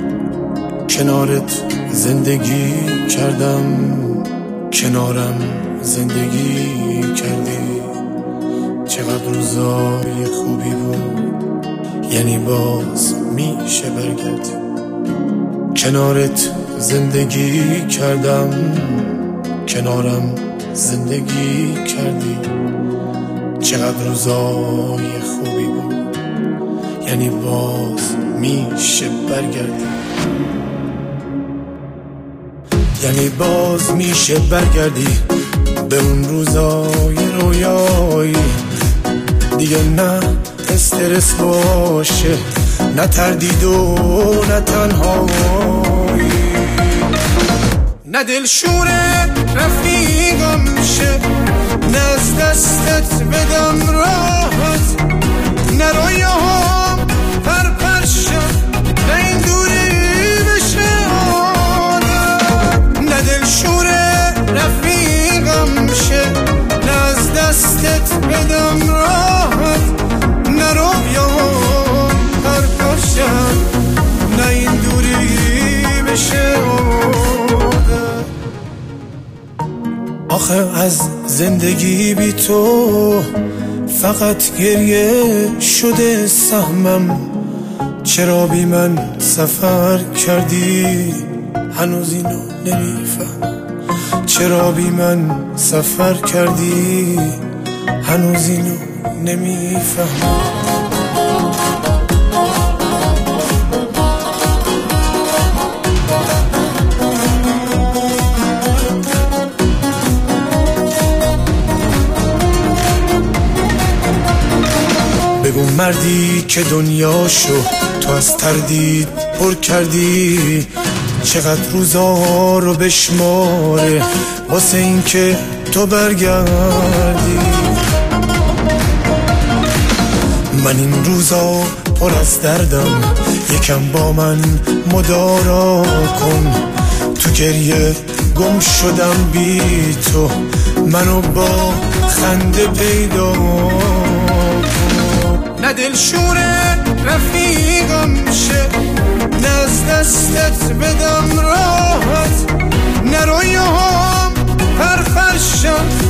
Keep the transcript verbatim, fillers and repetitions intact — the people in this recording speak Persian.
کنارت زندگی کردم، کنارم زندگی کردی. چقدر روزای خوبی بود، یعنی باز میشه برگردی. کنارت زندگی کردم، کنارم زندگی کردی. چقدر روزای خوبی بود، یعنی باز میشه برگردی. یعنی باز میشه برگردی به اون روزای رویایی. دیگه نه استرس باشه، نه تردید و نه تنهایی، نه دلشور رفیقم شه، نه از دستت بدم راحت، نه رویاهام پرپرشم، نه این دوری بشه عادت. نه دلشور رفیقم شه، نه از دستت بدم راحت، نه رویاهام پرپرشم، نه این دوری بشه عادت. آخه از زندگی بی تو فقط گریه شده سهمم. چرا بی من سفر کردی هنوز اینو نمیفهم. چرا بی من سفر کردی هنوز اینو نمیفهم. بگو مردی که دنیاشو تو از تردید پر کردی، چقدر روزا رو بشماره واسه این که تو برگردی. من این روزا پر از دردم، یکم با من مدارا کن. تو گریه گم شدم بی تو، منو با خنده پیدا کن. نه دلشور رفیقم شه، نه از دستت بدم راحت، نه رویاهام پرپرشم،